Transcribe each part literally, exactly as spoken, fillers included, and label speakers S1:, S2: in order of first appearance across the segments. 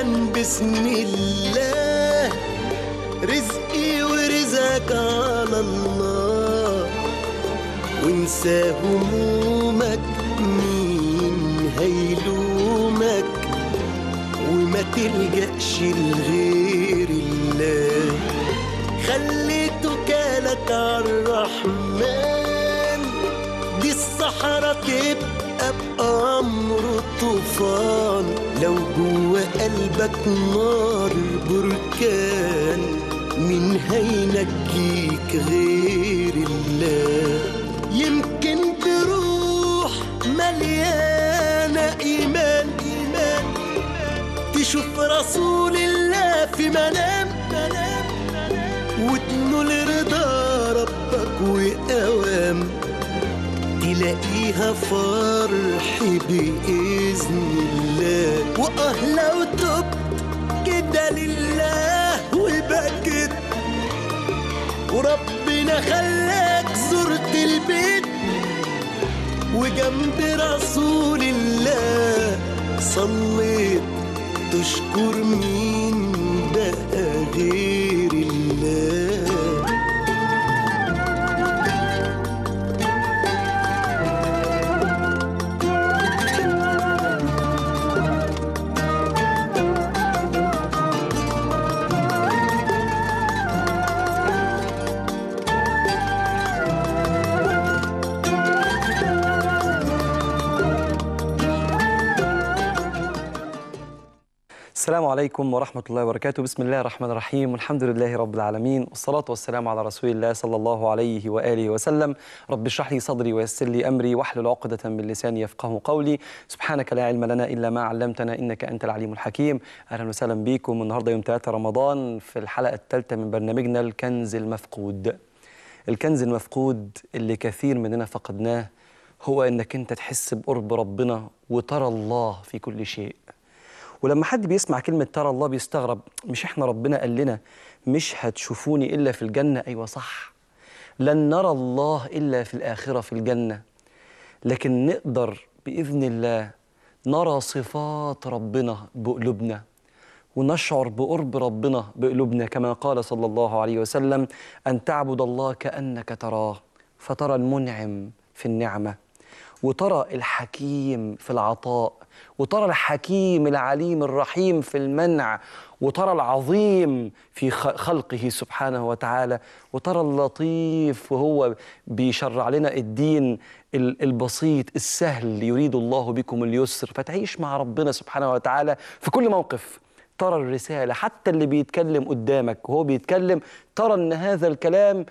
S1: بسم الله، رزقي ورزقك على الله، وانسى همومك مين هيلومك، وما تلجأش لغير الله، خلي توكالك عالرحمن، دي الصحراء تبقى بأمر طوفان، لو جوا قلبك نار بركان، مين هينجيك غير الله، يمكن تروح مليانة إيمان إيمان، تشوف رسول الله في منام منام، وتنول رضا ربك وأوام، تلاقيها فرح بإذن الله، وآه لو تبت كده لله وبكت، وربنا خلاك زرت البيت، وجنب رسول الله صليت، تشكر مين بقى غير الله.
S2: السلام عليكم ورحمة الله وبركاته. بسم الله الرحمن الرحيم، والحمد لله رب العالمين، والصلاة والسلام على رسول الله صلى الله عليه وآله وسلم. رب اشرح لي صدري ويسر لي أمري واحلل عقدة من لساني يفقه قولي. سبحانك لا علم لنا إلا ما علمتنا إنك أنت العليم الحكيم. أهلا وسهلا بكم. النهاردة يوم ثلاثة رمضان في الحلقة الثالثة من برنامجنا الكنز المفقود. الكنز المفقود اللي كثير مننا فقدناه هو إنك أنت تحس بقرب ربنا وترى الله في كل شيء. ولما حد بيسمع كلمة ترى الله بيستغرب، مش احنا ربنا قال لنا مش هتشوفوني إلا في الجنة؟ أيوة صح، لن نرى الله إلا في الآخرة في الجنة، لكن نقدر بإذن الله نرى صفات ربنا بقلوبنا، ونشعر بقرب ربنا بقلوبنا، كما قال صلى الله عليه وسلم: أن تعبد الله كأنك تراه، فترى المنعم في النعمة، وترى الحكيم في العطاء، وترى الحكيم العليم الرحيم في المنع، وترى العظيم في خلقه سبحانه وتعالى، وترى اللطيف وهو بيشرع لنا الدين البسيط السهل، يريد الله بكم اليسر، فتعيش مع ربنا سبحانه وتعالى في كل موقف. ترى الرسالة، حتى اللي بيتكلم قدامك وهو بيتكلم ترى أن هذا الكلام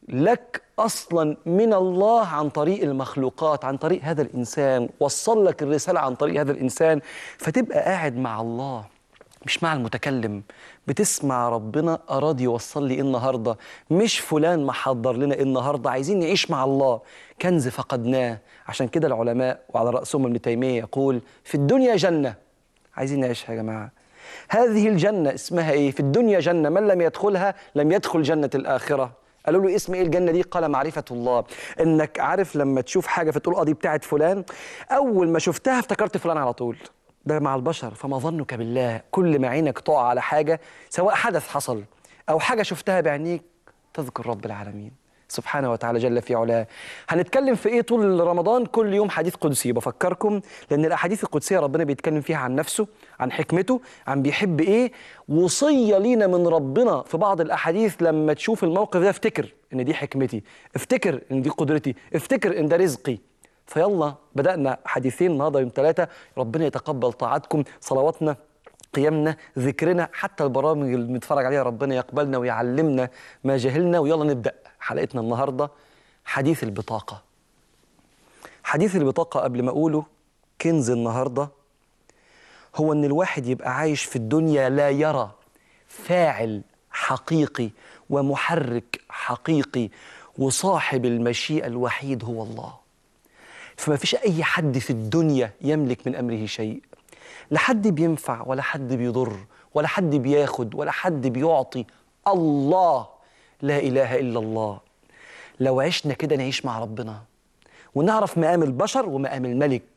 S2: لك أصلا من الله عن طريق المخلوقات، عن طريق هذا الإنسان، وصل لك الرسالة عن طريق هذا الإنسان، فتبقى قاعد مع الله مش مع المتكلم، بتسمع ربنا أراد يوصل لي إيه النهاردة، مش فلان محضر لنا إيه النهاردة. عايزين نعيش مع الله، كنز فقدناه. عشان كده العلماء وعلى رأسهم ابن تيمية يقول: في الدنيا جنة. عايزين نعيشها يا جماعة. هذه الجنة اسمها إيه؟ في الدنيا جنة، من لم يدخلها لم يدخل جنة الآخرة. قالوا له: اسم ايه الجنة دي؟ قال: معرفة الله. انك عارف لما تشوف حاجة فتقول اه دي بتاعت فلان، اول ما شفتها افتكرت فلان على طول. ده مع البشر. فما ظنك بالله؟ كل ما عينك تقع على حاجة، سواء حدث حصل او حاجة شفتها بعينيك، تذكر رب العالمين سبحانه وتعالى جل في علاه. هنتكلم في ايه طول رمضان؟ كل يوم حديث قدسي. بفكركم لان الاحاديث القدسيه ربنا بيتكلم فيها عن نفسه، عن حكمته، عن بيحب ايه، وصيه لينا من ربنا في بعض الاحاديث. لما تشوف الموقف ده افتكر ان دي حكمتي، افتكر ان دي قدرتي، افتكر ان ده رزقي. فيلا بدأنا حديثين النهارده يوم ثلاثة. ربنا يتقبل طاعتكم، صلواتنا، قيامنا، ذكرنا، حتى البرامج اللي بنتفرج عليها ربنا يقبلنا ويعلمنا ما جهلنا. ويلا نبدأ حلقتنا النهاردة. حديث البطاقة. حديث البطاقة قبل ما أقوله كنز النهاردة هو أن الواحد يبقى عايش في الدنيا لا يرى فاعل حقيقي ومحرك حقيقي، وصاحب المشيئة الوحيد هو الله. فما فيش أي حد في الدنيا يملك من أمره شيء، لا حد بينفع ولا حد بيضر ولا حد بياخد ولا حد بيعطي. الله، لا إله إلا الله. لو عشنا كده نعيش مع ربنا ونعرف مقام البشر ومقام الملك.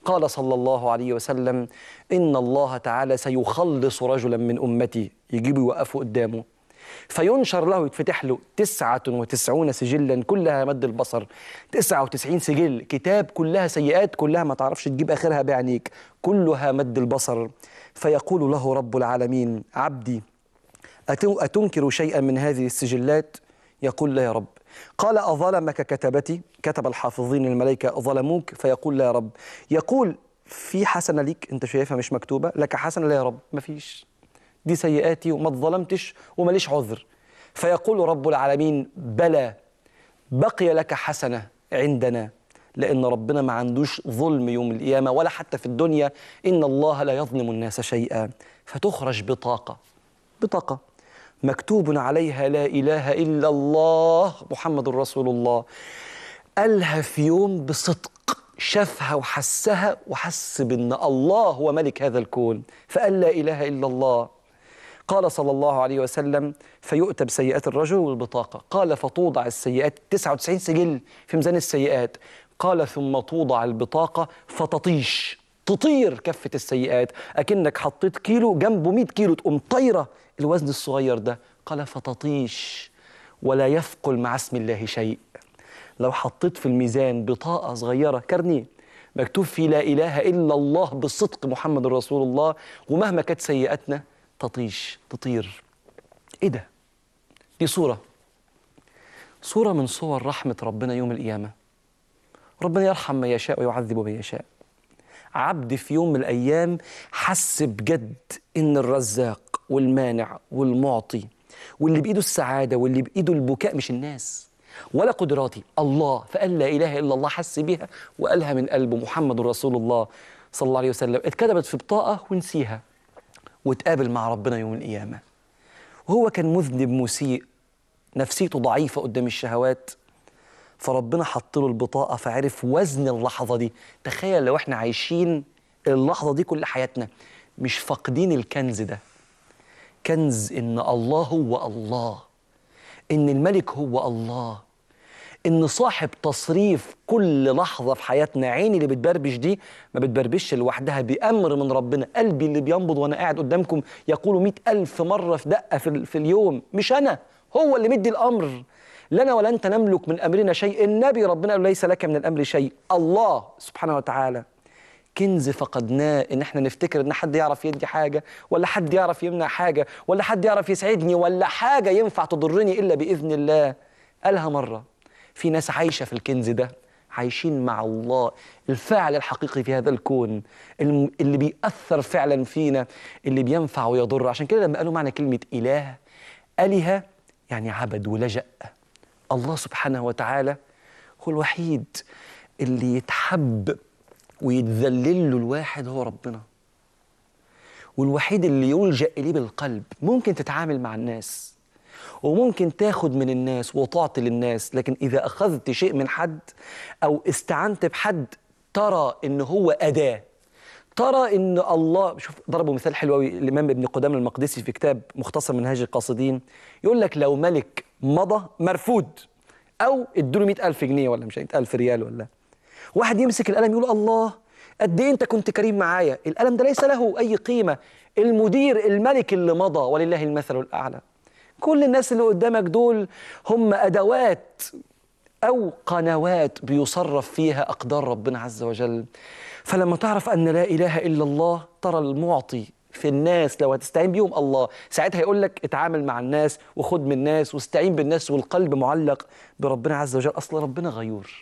S2: قال صلى الله عليه وسلم: إن الله تعالى سيخلص رجلا من أمتي، يجيبه يوقفه قدامه فينشر له، يتفتح له تسعة وتسعون سجلا كلها مد البصر، تسعة وتسعين سجل كتاب كلها سيئات، كلها ما تعرفش تجيب آخرها بعينيك، كلها مد البصر. فيقول له رب العالمين: عبدي أتنكر شيئا من هذه السجلات؟ يقول: لا يا رب. قال: أظلمك كتبتي؟ كتب الحافظين الملائكة ظلموك؟ فيقول: لا يا رب. يقول: في حسنة ليك أنت شايفها مش مكتوبة؟ لك حسنة؟ لا يا رب، مفيش، دي سيئاتي وما اتظلمتش وماليش عذر. فيقول رب العالمين: بلى، بقي لك حسنة عندنا، لأن ربنا ما عندوش ظلم يوم القيامة ولا حتى في الدنيا، إن الله لا يظلم الناس شيئا. فتخرج بطاقة، بطاقة مكتوب عليها: لا إله إلا الله محمد رسول الله. قالها في يوم بصدق، شافها وحسها وحس بأن الله هو ملك هذا الكون، فقال: لا إله إلا الله. قال صلى الله عليه وسلم: فيؤتى بسيئات الرجل والبطاقة. قال: فتوضع السيئات، تسعة وتسعين سجل في ميزان السيئات. قال: ثم توضع البطاقة فتطيش، تطير كفة السيئات، أكنك حطيت كيلو جنبه مئة كيلو، تقوم طايرة الوزن الصغير ده. قال: فتطيش ولا يثقل مع اسم الله شيء. لو حطيت في الميزان بطاقة صغيرة، كارنيه مكتوب فيه لا إله إلا الله بالصدق محمد رسول الله، ومهما كانت سيئاتنا تطيش، تطير. إيه ده؟ دي صورة صورة من صور رحمة ربنا يوم القيامة. ربنا يرحم من يشاء ويعذب من يشاء. عبد في يوم من الأيام حس بجد إن الرزاق والمانع والمعطي واللي بإيده السعادة واللي بإيده البكاء مش الناس ولا قدراتي، الله. فقال: لا إله إلا الله، حس بيها وقالها من قلبه محمد رسول الله صلى الله عليه وسلم. اتكتبت في بطاقة ونسيها، واتقابل مع ربنا يوم القيامة. وهو كان مذنب مسيء، نفسيته ضعيفة قدام الشهوات، فربنا حط له البطاقة فعرف وزن اللحظة دي. تخيل لو احنا عايشين اللحظة دي كل حياتنا مش فاقدين الكنز ده، كنز إن الله هو الله، إن الملك هو الله، إن صاحب تصريف كل لحظة في حياتنا. عيني اللي بتبربش دي ما بتبربش لوحدها، بأمر من ربنا. قلبي اللي بينبض وأنا قاعد قدامكم يقول مئة ألف مرة في دقة في, في اليوم، مش أنا، هو اللي مدي الأمر. لنا ولا أنت نملك من أمرنا شيء. النبي ربنا قال: ليس لك من الأمر شيء. الله سبحانه وتعالى. كنز فقدناه، إن إحنا نفتكر إن حد يعرف يدي حاجة، ولا حد يعرف يمنع حاجة، ولا حد يعرف يسعدني، ولا حاجة ينفع تضرني إلا بإذن الله. قالها مرة. في ناس عايشة في الكنز ده، عايشين مع الله الفاعل الحقيقي في هذا الكون، اللي بيأثر فعلا فينا، اللي بينفع ويضر. عشان كده لما قالوا معنى كلمة إله، آلهة يعني عبد ولجأ. الله سبحانه وتعالى هو الوحيد اللي يتحب ويتذلل له الواحد، هو ربنا، والوحيد اللي يلجأ إليه بالقلب. ممكن تتعامل مع الناس وممكن تاخد من الناس وتعطي للناس، لكن إذا أخذت شيء من حد أو استعنت بحد ترى إن هو أداة، ترى إن الله. شوف ضربوا مثال حلو قوي الإمام ابن قدامة المقدسي في كتاب مختصر منهاج القاصدين، يقول لك: لو ملك مضى مرفوض أو ادوا له مئة ألف جنيه ولا مش مئة ألف ريال، ولا واحد يمسك القلم يقول: الله قد إيه أنت كنت كريم معايا، القلم ده ليس له أي قيمة. المدير الملك اللي مضى ولله المثل الأعلى. كل الناس اللي قدامك دول هم أدوات أو قنوات بيصرف فيها أقدار ربنا عز وجل. فلما تعرف أن لا إله إلا الله، ترى المعطي في الناس لو هتستعين بيهم الله، ساعتها يقول لك اتعامل مع الناس وخد من الناس واستعين بالناس، والقلب معلق بربنا عز وجل. أصل ربنا غيور،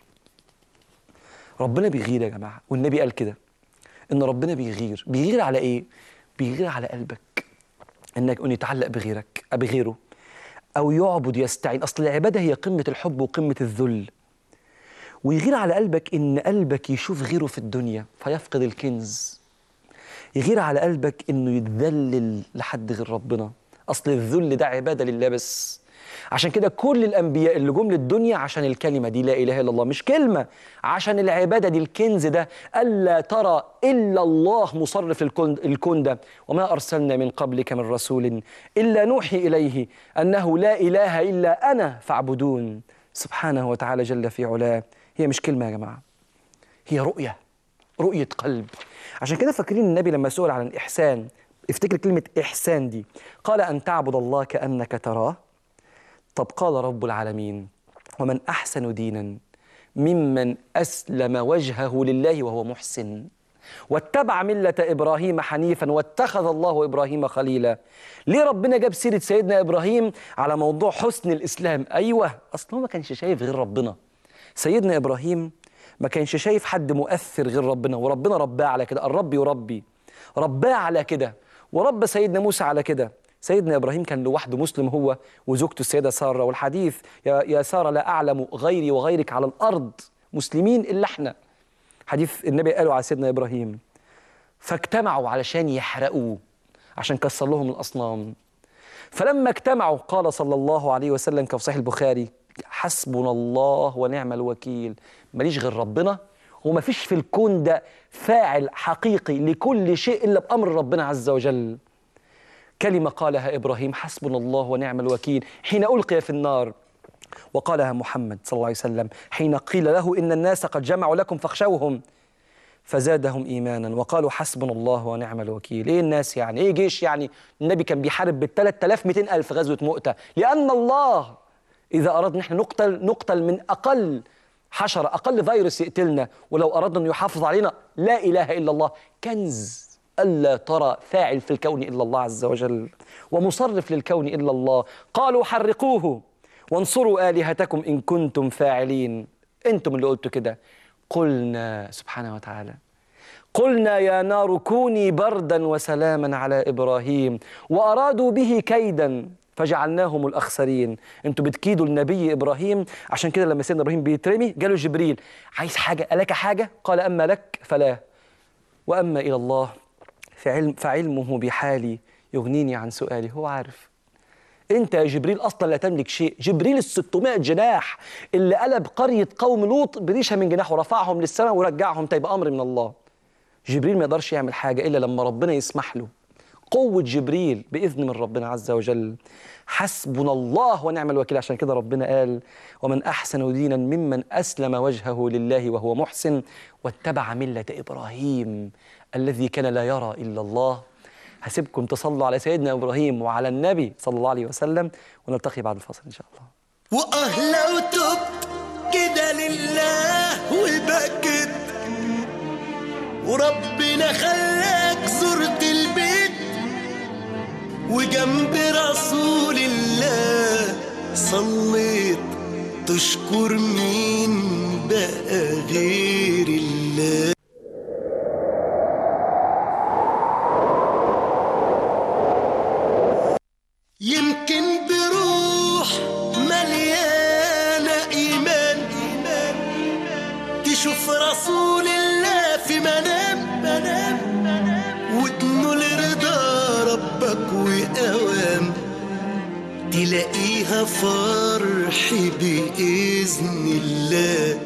S2: ربنا بيغير يا جماعة، والنبي قال كده إن ربنا بيغير. بيغير على إيه؟ بيغير على قلبك، إنك أن يتعلق بغيرك بغيره أو يعبد يستعين. أصل العبادة هي قمة الحب وقمة الذل. ويغير على قلبك إن قلبك يشوف غيره في الدنيا فيفقد الكنز. يغير على قلبك إنه يتذلل لحد غير ربنا. أصل الذل ده عبادة لله بس. عشان كده كل الأنبياء اللي جم للدنيا عشان الكلمة دي لا إله إلا الله، مش كلمة، عشان العبادة دي، الكنز ده، ألا ترى إلا الله مصرف الكون ده. وما أرسلنا من قبلك من رسول إلا نوحي إليه أنه لا إله إلا أنا فاعبدون. سبحانه وتعالى جل في علاه. هي مش كلمة يا جماعة، هي رؤية. رؤية قلب. عشان كده فاكرين النبي لما سئل عن الإحسان، افتكر كلمة إحسان دي، قال أن تعبد الله كأنك تراه. طب قال رب العالمين: ومن أحسن دينا ممن أسلم وجهه لله وهو محسن واتبع ملة إبراهيم حنيفا واتخذ الله إبراهيم خليلا. ليه ربنا جاب سيرة سيدنا إبراهيم على موضوع حسن الإسلام؟ أيوة، أصله ما كانش شايف غير ربنا. سيدنا إبراهيم ما كانش شايف حد مؤثر غير ربنا، وربنا رباه على كده. الرب يربي، رباه على كده، ورب سيدنا موسى على كده. سيدنا إبراهيم كان لوحده مسلم، هو وزوجته السيدة سارة، والحديث يا, يا سارة لا أعلم غيري وغيرك على الأرض مسلمين إلا إحنا، حديث النبي قاله على سيدنا إبراهيم. فاجتمعوا علشان يحرقوه، عشان كسر لهم الأصنام. فلما اجتمعوا قال صلى الله عليه وسلم كما في صحيح البخاري: حسبنا الله ونعم الوكيل. ماليش غير ربنا، وما فيش في الكون ده فاعل حقيقي لكل شيء إلا بأمر ربنا عز وجل. كلمة قالها إبراهيم: حسبنا الله ونعم الوكيل، حين ألقي في النار. وقالها محمد صلى الله عليه وسلم حين قيل له إن الناس قد جمعوا لكم فاخشوهم فزادهم إيمانا وقالوا حسبنا الله ونعم الوكيل. إيه الناس يعني؟ إيه جيش يعني؟ النبي كان بيحارب بالثلاث آلاف ومئتين ألف غزوة مؤتة، لأن الله إذا أردنا نحن نقتل نقتل من أقل حشرة، أقل فيروس يقتلنا، ولو أردنا أن يحافظ علينا لا إله إلا الله، كنز ألا ترى فاعل في الكون إلا الله عز وجل، ومصرف للكون إلا الله. قالوا حرقوه وانصروا آلهتكم إن كنتم فاعلين. أنتم اللي قلتوا كده. قلنا سبحانه وتعالى: قلنا يا نار كوني بردا وسلاما على إبراهيم وأرادوا به كيدا فجعلناهم الأخسرين. أنتوا بتكيدوا النبي إبراهيم، عشان كده لما سيدنا إبراهيم بيترمي جاله جبريل: عايز حاجة؟ ألك حاجة؟ قال: أما لك فلا، وأما إلى الله فعلم فعلمه بحالي يغنيني عن سؤالي. هو عارف. أنت يا جبريل أصلا لا تملك شيء. جبريل الستمائة جناح اللي قلب قرية قوم لوط بريشة من جناح ورفعهم للسماء ورجعهم تبقى أمر من الله. جبريل ما يقدرش يعمل حاجة إلا لما ربنا يسمح له. قوة جبريل بإذن من ربنا عز وجل. حسبنا الله ونعم الوكيل. عشان كده ربنا قال: ومن أحسن دينا ممن أسلم وجهه لله وهو محسن واتبع ملة إبراهيم الذي كان لا يرى إلا الله. هسيبكم تصلوا على سيدنا إبراهيم وعلى النبي صلى الله عليه وسلم، ونلتقي بعد الفاصل إن شاء الله.
S1: وأهلا وتبت كده لله وبكت، وربنا خلاك زرت البيت، وجنب رسول الله صليت، تشكر مين بقى غير الله؟ يمكن بروح مليانة إيمان تشوف رسول الله في منام منام وتنول رضا ربك وأوام، تلاقيها فرح بإذن الله.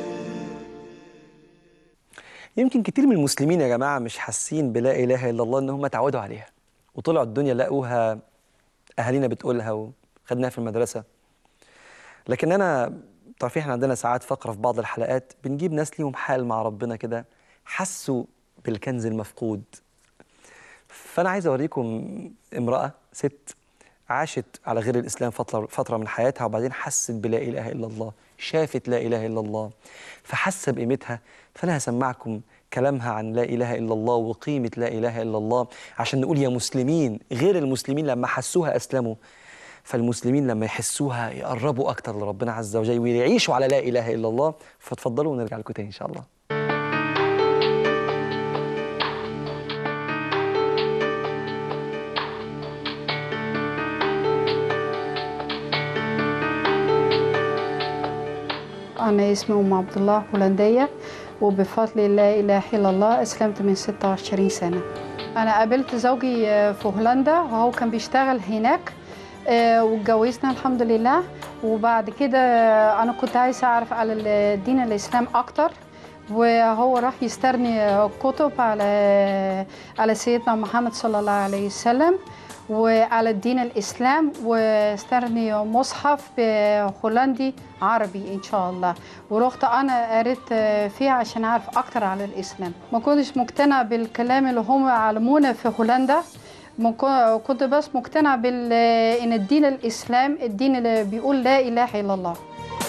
S2: يمكن كتير من المسلمين يا جماعة مش حاسين بلا إله إلا الله، إن هم اتعودوا عليها وطلعوا الدنيا لقوها أهالينا بتقولها وخدناها في المدرسة. لكن أنا تعرفين إحنا عندنا ساعات فقرة في بعض الحلقات بنجيب ناس ليهم حال مع ربنا كده، حسوا بالكنز المفقود. فأنا عايز أوريكم امرأة ست عاشت على غير الإسلام فترة فترة من حياتها، وبعدين حست بلا إله إلا الله، شافت لا إله إلا الله فحس بقيمتها. فأنا هسمعكم كلامها عن لا إله إلا الله وقيمة لا إله إلا الله، عشان نقول يا مسلمين غير المسلمين لما حسوها أسلموا، فالمسلمين لما يحسوها يقربوا أكتر لربنا عز وجل ويعيشوا على لا إله إلا الله. فتفضلوا ونرجع لكم تاني إن شاء الله.
S3: أنا اسمي أم عبد الله هولندية، وبفضل لا إله إلا الله أسلمت من ستة وعشرين سنة. أنا قابلت زوجي في هولندا وهو كان بيشتغل هناك واتجوزنا الحمد لله. وبعد كده أنا كنت عايزة أعرف على الدين الإسلام أكتر، وهو راح يسترني كتب على على سيدنا محمد صلى الله عليه وسلم. وعلى الدين الإسلام، واسترني مصحف هولندي عربي إن شاء الله، ورحت أنا قريت فيه عشان أعرف أكتر على الإسلام. ما كنتش مقتنع بالكلام اللي هم علمونا في هولندا، كنت بس مقتنع بال إن الدين الإسلام الدين اللي بيقول لا إله إلا الله.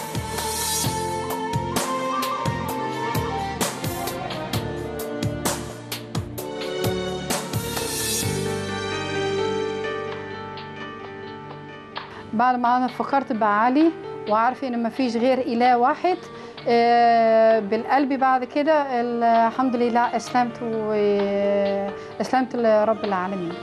S3: بعد ما أنا فكرت بعلي وعارفة إن مفيش غير إله واحد بالقلب، بعد كده الحمد لله أسلمت وأسلمت لرب العالمين.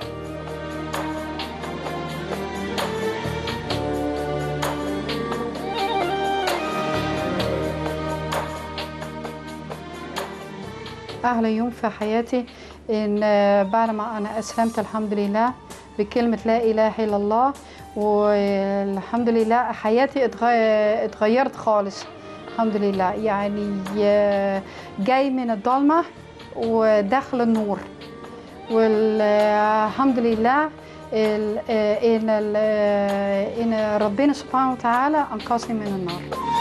S3: أحلى يوم في حياتي إن بعد ما أنا أسلمت الحمد لله بكلمة لا إله إلا الله، والحمد لله حياتي اتغيرت خالص الحمد لله. يعني جاي من الضلمة وداخل النور، والحمد لله إن إن ربنا سبحانه وتعالى أنقذني من النار.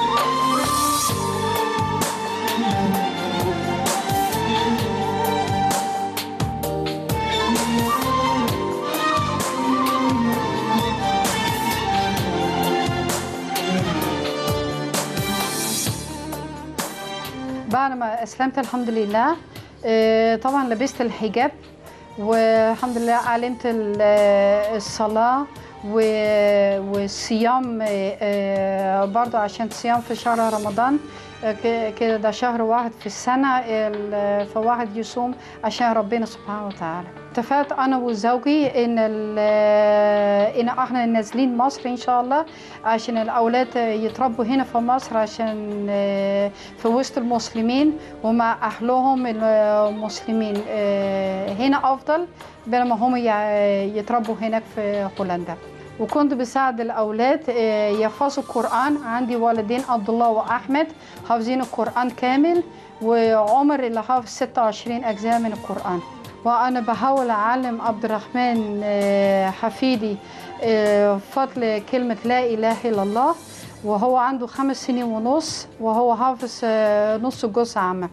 S3: بعد ما أسلمت الحمد لله طبعا لبست الحجاب، والحمد لله علمت الصلاة والصيام برضو، عشان الصيام في شهر رمضان كده ده شهر واحد في السنة، فواحد يصوم عشان ربنا سبحانه وتعالى. اتفقت أنا وزوجي إن إن إحنا نازلين مصر إن شاء الله عشان الأولاد يتربوا هنا في مصر، عشان في وسط المسلمين ومع أهلهم المسلمين هنا أفضل بينما هم يتربوا هناك في هولندا. وكنت بساعد الأولاد يحفظوا القرآن. عندي ولدين عبد الله وأحمد حافظين القرآن كامل، وعمر اللي حافظ ستة وعشرين أجزاء من القرآن. وأنا بحاول أعلم عبد الرحمن حفيدي فضل كلمة لا إله إلا الله، وهو عنده خمس سنين ونص وهو حافظ نص جزء عامة.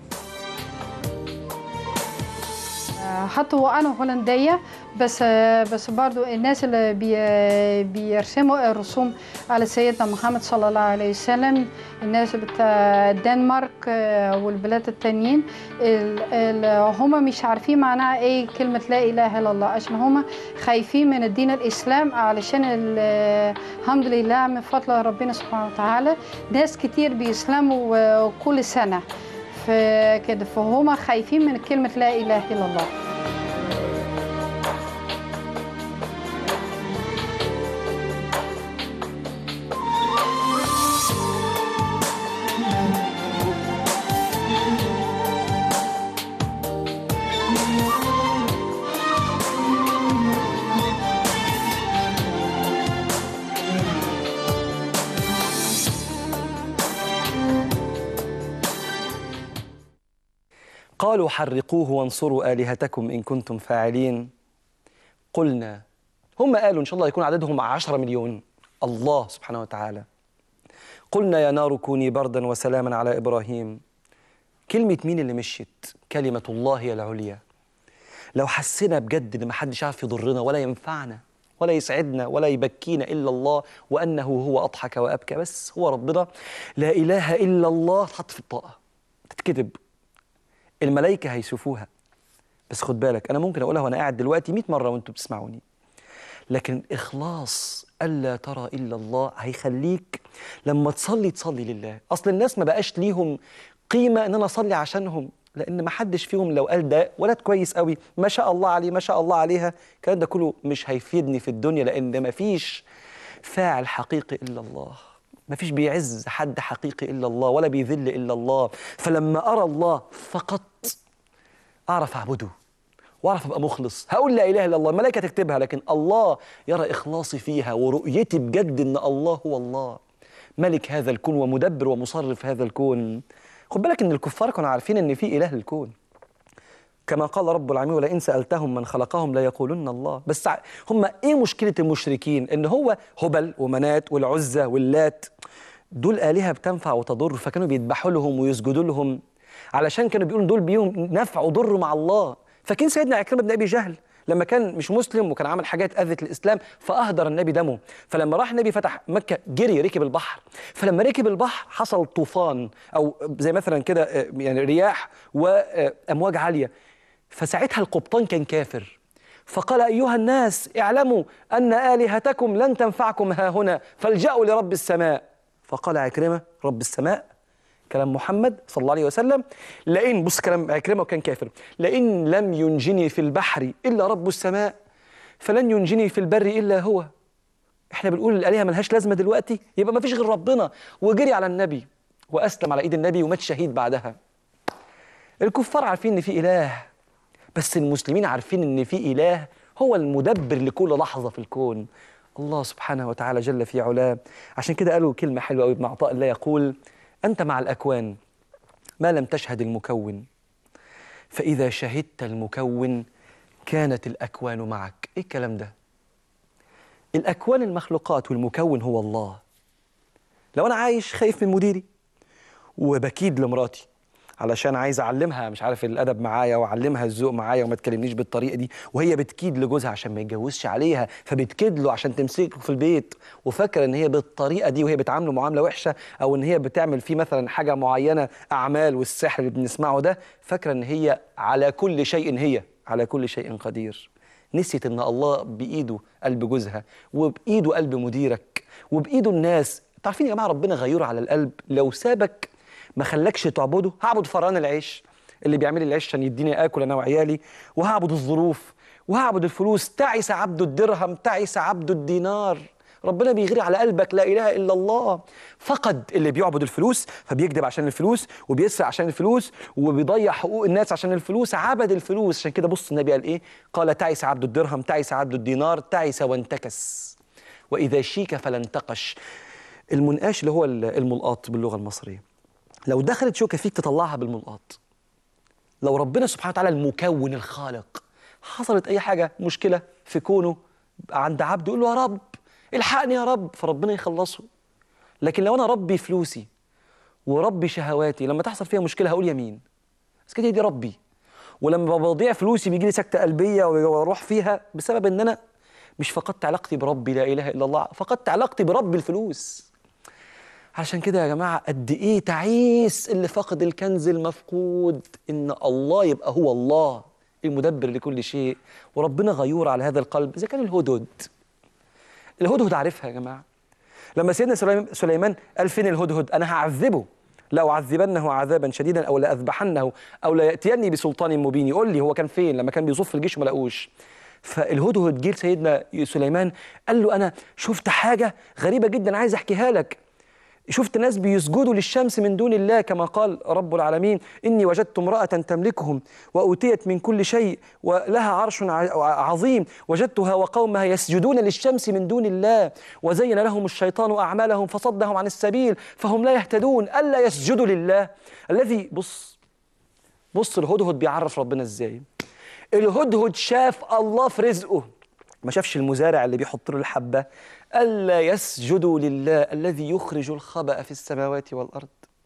S3: حتى وأنا هولندية، بس بس برضو الناس اللي بي بيرسموا الرسوم على سيدنا محمد صلى الله عليه وسلم، الناس بتاع الدنمارك والبلاد التانيين، هم مش عارفين معناها ايه كلمة لا إله إلا الله، عشان هم خايفين من الدين الإسلام، علشان الحمد لله من فضل ربنا سبحانه وتعالى ناس كتير بيسلموا كل سنة فكده، فهم خايفين من كلمة لا إله إلا الله.
S2: قالوا حرقوه وانصروا آلهتكم إن كنتم فاعلين. قلنا، هم قالوا إن شاء الله يكون عددهم عشرة مليون، الله سبحانه وتعالى. قلنا يا نار كوني بردا وسلاما على إبراهيم. كلمة مين اللي مشيت؟ كلمة الله هي العليا. لو حسينا بجد إن محدش عارف يضرنا ولا ينفعنا ولا يسعدنا ولا يبكينا إلا الله، وأنه هو أضحك وأبكى، بس هو ربنا، لا إله إلا الله تحط في الطاقة تتكتب، الملائكة هيشوفوها. بس خد بالك، أنا ممكن أقولها وأنا قاعد دلوقتي مئة مرة وأنتوا بتسمعوني، لكن إخلاص ألا ترى إلا الله هيخليك لما تصلي تصلي لله. أصل الناس ما بقاش ليهم قيمة إن أنا أصلي عشانهم، لأن ما حدش فيهم لو قال ده ولد كويس قوي ما شاء الله عليه ما شاء الله عليها، الكلام ده كله مش هيفيدني في الدنيا، لأن ما فيش فاعل حقيقي إلا الله، ما فيش بيعز حد حقيقي إلا الله ولا بيذل إلا الله. فلما أرى الله فقط أعرف أعبده وأعرف أبقى مخلص. هقول لا إله إلا الله، الملائكة تكتبها، لكن الله يرى إخلاصي فيها ورؤيتي بجد إن الله هو الله ملك هذا الكون ومدبر ومصرف هذا الكون. خد بالك إن الكفار كانوا عارفين إن في إله للكون، كما قال رب العالمين ولئن سألتهم من خلقهم ليقولن الله. بس هم ايه مشكلة المشركين؟ ان هو هبل ومنات والعزة واللات دول آلهة بتنفع وتضر، فكانوا بيذبحوا لهم ويسجدوا لهم علشان كانوا بيقولوا دول بيهم نفع وضر مع الله. فكان سيدنا عكرمة بن أبي جهل لما كان مش مسلم وكان عمل حاجات أذت الإسلام فأهدر النبي دمه، فلما راح النبي فتح مكة جري ركب البحر، فلما ركب البحر حصل طوفان أو زي مثلا كده يعني رياح وأمواج عالية، فساعتها القبطان كان كافر فقال أيها الناس اعلموا أن آلهتكم لن تنفعكم ها هنا فالجأوا لرب السماء. فقال عكرمة رب السماء كلام محمد صلى الله عليه وسلم لئن، بص كلام عكرمة وكان كافر، لئن لم ينجني في البحر إلا رب السماء فلن ينجني في البر إلا هو. احنا بنقول الآلهة ملهاش لازمة دلوقتي يبقى ما فيش غير ربنا، وجري على النبي وأسلم على إيد النبي ومات شهيد بعدها. الكفار عارفين إن في إله، بس المسلمين عارفين إن في إله هو المدبر لكل لحظة في الكون، الله سبحانه وتعالى جل في علاه. عشان كده قالوا كلمة حلوة قوي ابن عطاء الله يقول أنت مع الأكوان ما لم تشهد المكون، فإذا شهدت المكون كانت الأكوان معك. إيه الكلام ده؟ الأكوان المخلوقات والمكون هو الله. لو أنا عايش خايف من مديري وبكيد لمراتي علشان عايز أعلمها مش عارف الأدب معايا وأعلمها الذوق معايا وما تكلمنيش بالطريقة دي، وهي بتكيد لجوزها عشان ما يتجوزش عليها فبتكيد له عشان تمسكه في البيت، وفاكرة إن هي بالطريقة دي وهي بتعامله معاملة وحشة، أو إن هي بتعمل فيه مثلا حاجة معينة أعمال والسحر اللي بنسمعه ده، فاكرة إن هي على كل شيء هي على كل شيء قدير. نسيت إن الله بإيده قلب جوزها وبإيده قلب مديرك وبإيده الناس. تعرفين يا جماعة ربنا غيور على القلب، لو سابك ما خلاكش تعبده، هعبد فران العيش اللي بيعمل لي العيش عشان يديني اكل انا وعيالي، وهعبد الظروف وهعبد الفلوس، تعس عبد الدرهم تعس عبد الدينار. ربنا بيغير على قلبك لا اله الا الله. فقد اللي بيعبد الفلوس فبيكذب عشان الفلوس وبيسرق عشان الفلوس وبيضيع حقوق الناس عشان الفلوس، عبد الفلوس. عشان كده بص النبي قال ايه؟ قال تعس عبد الدرهم تعس عبد الدينار تعس وانتكس واذا شيك فلا انتقش. المنقاش اللي هو الملقاط باللغه المصريه، لو دخلت شوكة فيك تطلعها بالملقاط. لو ربنا سبحانه وتعالى المكون الخالق حصلت أي حاجة مشكلة في كونه عند عبد يقول له يا رب الحقني يا رب فربنا يخلصه. لكن لو أنا ربي فلوسي وربي شهواتي لما تحصل فيها مشكلة هقول يمين بس كده دي ربي، ولما بضيع فلوسي بيجي لي سكتة قلبية واروح فيها بسبب إن أنا مش فقدت علاقتي بربي لا إله إلا الله، فقدت علاقتي برب الفلوس. عشان كده يا جماعة قد إيه تعيس اللي فقد الكنز المفقود، إن الله يبقى هو الله المدبر لكل شيء، وربنا غيور على هذا القلب. إذا كان الهدهد الهدهد عارفها يا جماعة، لما سيدنا سليمان قال فين الهدهد؟ أنا هعذبه لأعذبنه عذابا شديدا أو لأذبحنه أو ليأتيني بسلطان مبين. يقول لي هو كان فين لما كان بيصف الجيش وما لقوش. فالهدهد جه سيدنا سليمان قال له أنا شفت حاجة غريبة جدا عايز أحكيها لك، شفت ناس بيسجدوا للشمس من دون الله كما قال رب العالمين إني وجدت امرأة تملكهم وأوتيت من كل شيء ولها عرش عظيم وجدتها وقومها يسجدون للشمس من دون الله وزين لهم الشيطان أعمالهم فصدهم عن السبيل فهم لا يهتدون ألا يسجدوا لله الذي. بص بص الهدهد بيعرف ربنا إزاي. الهدهد شاف الله في رزقه، ما شافش المزارع اللي بيحط له الحبة. ألا يسجدوا لله الذي يخرج الخبأ في السماوات والأرض.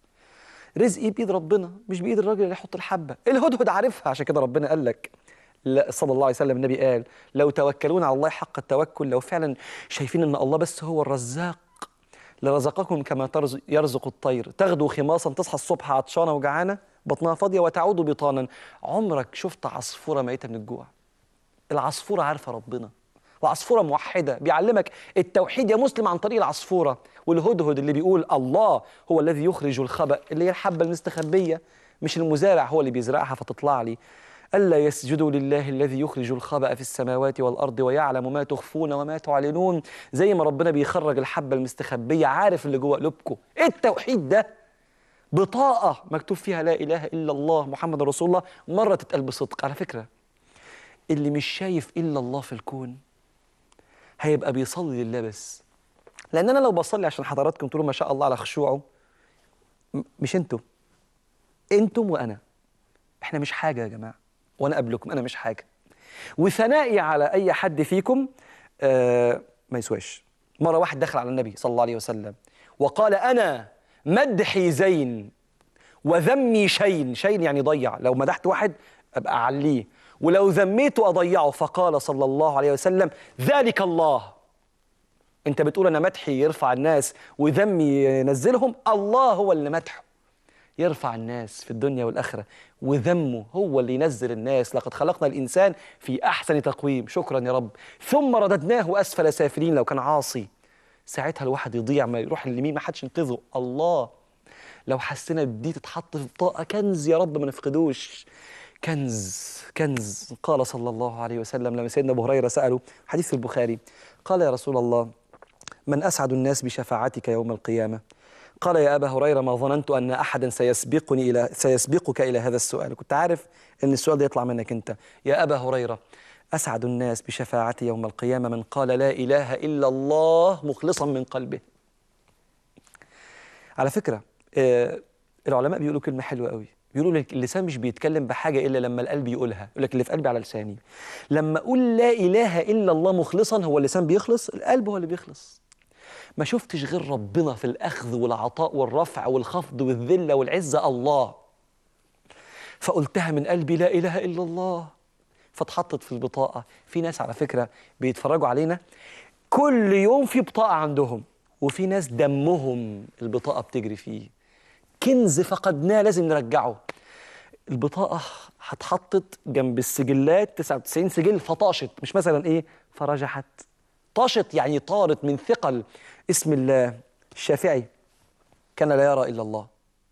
S2: رزقي بإيد ربنا مش بإيد الراجل اللي يحط الحبة. الهدهد عارفها، عشان كده ربنا قال لك صلى الله عليه وسلم النبي قال لو توكلون على الله حق التوكل، لو فعلا شايفين أن الله بس هو الرزاق لرزقكم كما يرزق الطير تغدو خماصا، تصحى الصبح عطشانة وجعانة بطنها فاضية وتعود بطانا. عمرك شفت عصفورة ميتة من الجوع؟ العصفورة عارفة ربنا، وعصفورة موحدة بيعلمك التوحيد يا مسلم عن طريق العصفورة. والهدهد اللي بيقول الله هو الذي يخرج الخبأ، اللي هي الحبة المستخبية مش المزارع هو اللي بيزرعها فتطلع لي. ألا يسجدوا لله الذي يخرج الخبأ في السماوات والأرض ويعلم ما تخفون وما تعلنون. زي ما ربنا بيخرج الحبة المستخبية عارف اللي جوه قلوبكم. إيه التوحيد ده؟ بطاقة مكتوب فيها لا إله إلا الله محمد رسول الله، مرة تتقال بصدق. على فكرة اللي مش شايف إلا الله في الكون هيبقى بيصلي لله بس، لأن أنا لو بصلي عشان حضراتكم تقولوا ما شاء الله على خشوعه، مش أنتم، أنتم وأنا، إحنا مش حاجة يا جماعة. وأنا قبلكم، أنا مش حاجة. وثنائي على أي حد فيكم آه ما يسواش. مرة واحد دخل على النبي صلى الله عليه وسلم وقال: أنا مدحي زين وذمي شين. شين يعني ضيع، لو مدحت واحد أبقى أعليه، ولو ذميته أضيعه. فقال صلى الله عليه وسلم: ذلك الله. أنت بتقول أنا مدحي يرفع الناس وذمي ينزلهم، الله هو اللي مدحه يرفع الناس في الدنيا والآخرة، وذمه هو اللي ينزل الناس. لقد خلقنا الإنسان في أحسن تقويم. شكرا يا رب. ثم رددناه أسفل سافلين. لو كان عاصي ساعتها الواحد يضيع، ما يروح اليمين ما حدش ينقذه. الله لو حسينا دي تتحط في بطاقة كنز يا رب ما نفقدوش. كنز كنز. قال صلى الله عليه وسلم لما سيدنا أبو هريرة سأله، حديث في البخاري، قال: يا رسول الله، من أسعد الناس بشفاعتك يوم القيامة؟ قال: يا أبا هريرة، ما ظننت أن أحدا سيسبقني إلى سيسبقك إلى هذا السؤال. كنت عارف أن السؤال ده يطلع منك أنت. يا أبا هريرة، أسعد الناس بشفاعتي يوم القيامة من قال لا إله إلا الله مخلصا من قلبه. على فكرة آه العلماء بيقولوا كلمة حلوة قوي، بيقولوا لك اللسان مش بيتكلم بحاجة إلا لما القلب يقولها. يقول لك اللي في قلبي على لساني. لما أقول لا إله إلا الله مخلصا، هو اللسان بيخلص، القلب هو اللي بيخلص. ما شفتش غير ربنا في الأخذ والعطاء والرفع والخفض والذلة والعزة، الله. فقلتها من قلبي لا إله إلا الله، فاتحطت في البطاقة. في ناس على فكرة بيتفرجوا علينا كل يوم في بطاقة عندهم، وفي ناس دمهم البطاقة بتجري فيه. كنز فقدناه لازم نرجعه. البطاقة هتحطت جنب السجلات تسعة وتسعين سجل، فطاشت، مش مثلا إيه فرجحت، طاشت يعني طارت من ثقل اسم الله. الشافعي كان لا يرى إلا الله،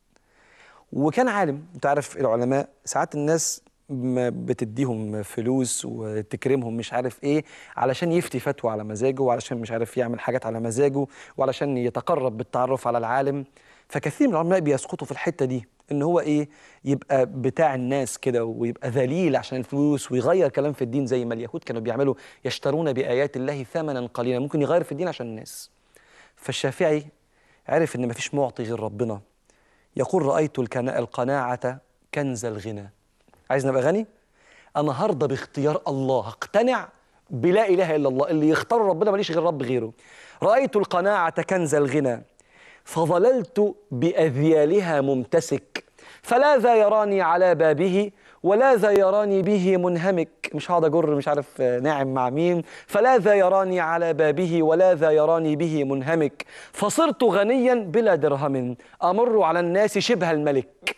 S2: وكان عالم. انت عارف العلماء ساعات الناس بتديهم فلوس وتكرمهم مش عارف ايه علشان يفتي فتوى على مزاجه، وعلشان مش عارف يعمل حاجات على مزاجه، وعلشان يتقرب بالتعرف على العالم. فكثير من العلماء بيسقطوا في الحتة دي، ان هو ايه يبقى بتاع الناس كده ويبقى ذليل عشان الفلوس، ويغير كلام في الدين زي ما اليهود كانوا بيعملوا، يشترون بآيات الله ثمنا قليلا. ممكن يغير في الدين عشان الناس. فالشافعي عرف ان مفيش معطي غير ربنا. يقول: رأيت القناعة كنز الغنى. عايز نبقى غني؟ أنا هرضى باختيار الله، هقتنع بلا إله إلا الله، اللي يختار ربنا ماليش غير رب غيره. رأيت القناعة كنز الغنى فظللت بأذيالها ممتسك، فلا ذا يراني على بابه ولا ذا يراني به منهمك. مش هقعد أجر مش عارف ناعم مع مين. فلا ذا يراني على بابه ولا ذا يراني به منهمك، فصرت غنيا بلا درهم أمر على الناس شبه الملك.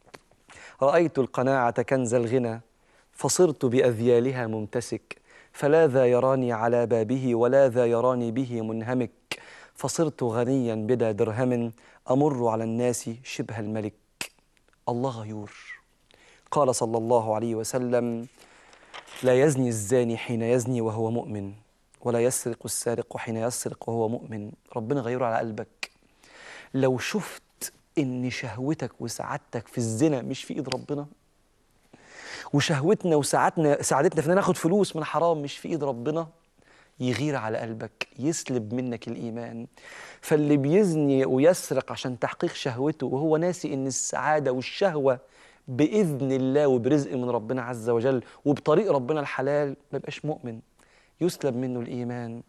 S2: رأيت القناعة كنز الغنى فصرت بأذيالها ممتسك، فلا ذا يراني على بابه ولا ذا يراني به منهمك، فصرت غنيا بلا درهم أمر على الناس شبه الملك. الله غيور. قال صلى الله عليه وسلم: لا يزني الزاني حين يزني وهو مؤمن، ولا يسرق السارق حين يسرق وهو مؤمن. ربنا غيور على قلبك. لو شفت إن شهوتك وسعادتك في الزنا مش في إيد ربنا، وشهوتنا وسعادتنا سعادتنا في إن ناخد فلوس من حرام مش في إيد ربنا، يغير على قلبك، يسلب منك الإيمان. فاللي بيزني ويسرق عشان تحقيق شهوته وهو ناسي إن السعادة والشهوة بإذن الله وبرزق من ربنا عز وجل وبطريق ربنا الحلال، ما يبقاش مؤمن، يسلب منه الإيمان.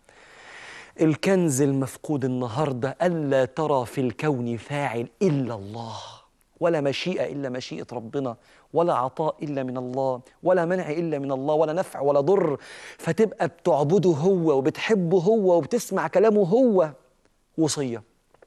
S2: الكنز المفقود النهاردة ألا ترى في الكون فاعل إلا الله، ولا مشيئة إلا مشيئة ربنا، ولا عطاء إلا من الله، ولا منع إلا من الله، ولا نفع ولا ضر. فتبقى بتعبده هو وبتحبه هو وبتسمع كلامه هو. وصية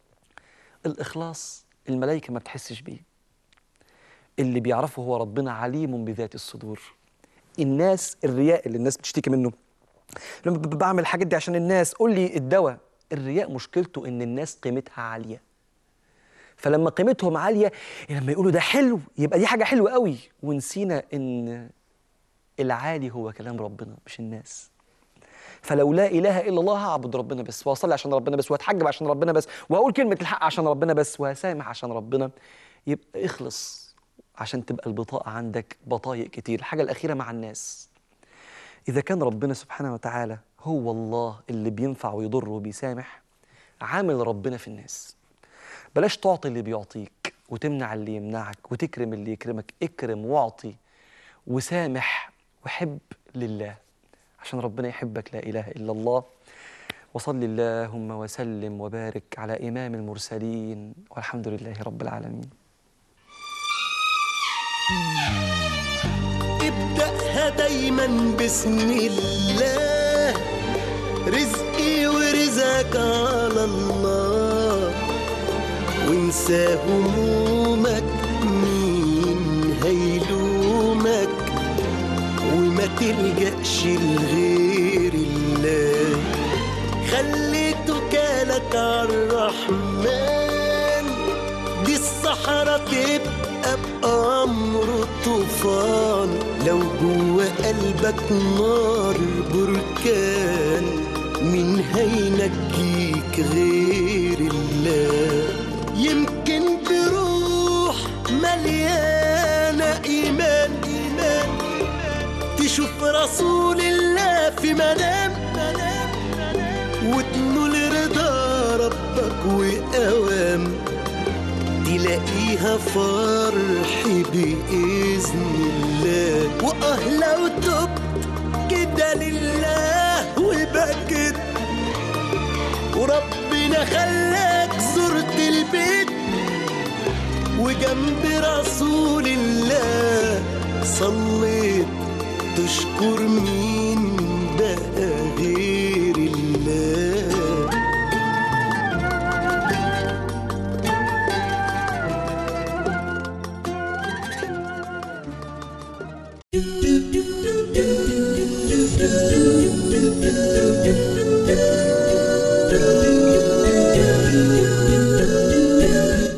S2: الإخلاص الملائكة ما بتحسش بيه، اللي بيعرفه هو ربنا عليم بذات الصدور. الناس الرياء اللي الناس بتشتكي منه، لما بعمل الحاجات دي عشان الناس، قول لي الدواء. الرياء مشكلته ان الناس قيمتها عاليه، فلما قيمتهم عاليه لما يقولوا ده حلو يبقى دي حاجه حلوه قوي، ونسينا ان العالي هو كلام ربنا مش الناس. فلو لا اله الا الله هعبد ربنا بس، وهصلي عشان ربنا بس، وهتحجب عشان ربنا بس، وهقول كلمه الحق عشان ربنا بس، وهسامح عشان ربنا. يبقى اخلص عشان تبقى البطاقه عندك بطايق كتير. الحاجه الاخيره مع الناس، إذا كان ربنا سبحانه وتعالى هو الله اللي بينفع ويضر وبيسامح، عامل ربنا في الناس. بلاش تعطي اللي بيعطيك وتمنع اللي يمنعك وتكرم اللي يكرمك. اكرم واعطي وسامح وحب لله عشان ربنا يحبك. لا إله إلا الله. وصل اللهم وسلم وبارك على إمام المرسلين والحمد لله رب العالمين.
S1: ابدأها دايما بسم الله، رزقي ورزقك على الله، وانسى همومك مين هيلومك، وما تلجأش لغير الله، خلي توكالك عالرحمن، دي الصحراء تبقى بأمره طوفان، لو جوا قلبك نار بركان، مين هينجيك غير الله، يمكن بروح مليانة إيمان إيمان تشوف رسول الله في منام وتنول رضا ربك وأوام، تلاقيها فرح بإذن الله، وآه لو تبت كده لله وبكت وربنا خلاك زرت البيت وجنب رسول الله صليت، تشكر مين بقى غير الله.